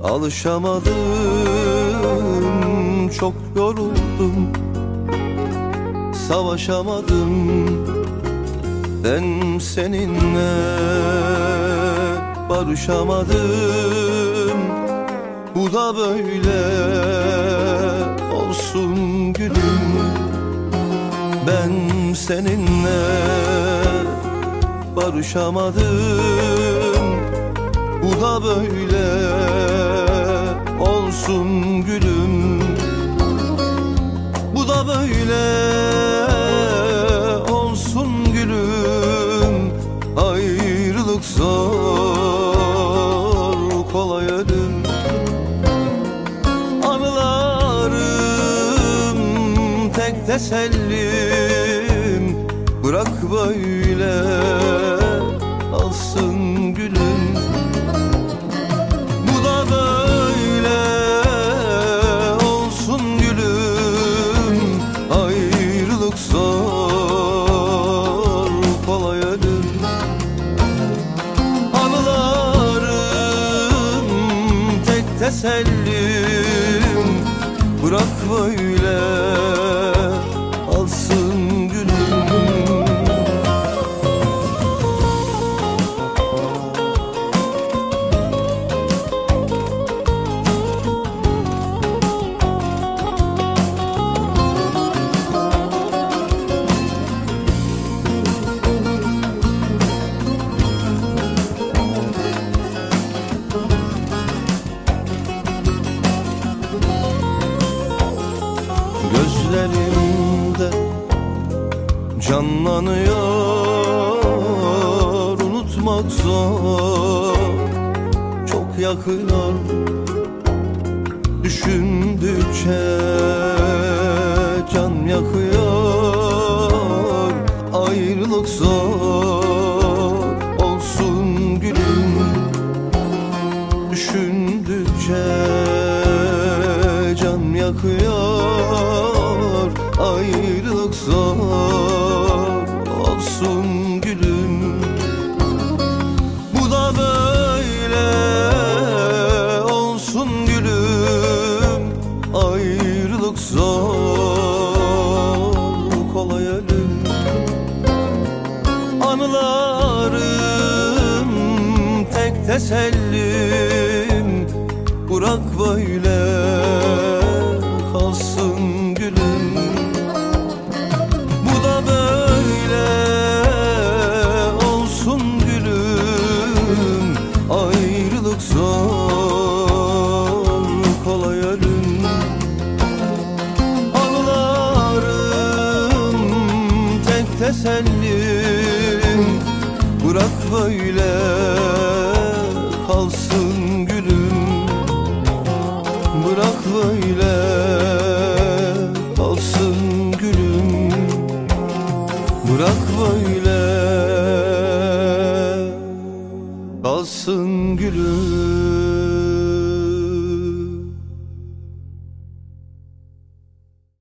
Alışamadım, çok yoruldum, savaşamadım ben seninle, barışamadım. Bu da böyle olsun gülüm, ben seninle barışamadım. Bu da böyle olsun gülüm, bu da böyle olsun gülüm. Ayrılık zor, kolay ölüm. Anılarım tek tesellim, bırak böyle alsın gülüm. Bu da böyle olsun gülüm. Ayrılık zor, kolay ölüm. Anılarım tek tesellim, bırak böyle alsın gülüm. Gözlerimde canlanıyor, unutmak zor, çok yakıyor. Düşündükçe can yakıyor. Ayrılık zor olsun gülüm, düşündükçe can yakıyor. Ayrılık zor olsun gülüm, bu da böyle olsun gülüm. Ayrılık zor, kolay ölüm. Anılarım tek tesellim, bırak böyle kalsın gülüm. Bu da böyle olsun gülüm. Ayrılık zor, kolay ölüm. Anılarım tek tesellim, bırak böyle kalsın gülüm. Bırak böyle kalsın gülüm, bırak böyle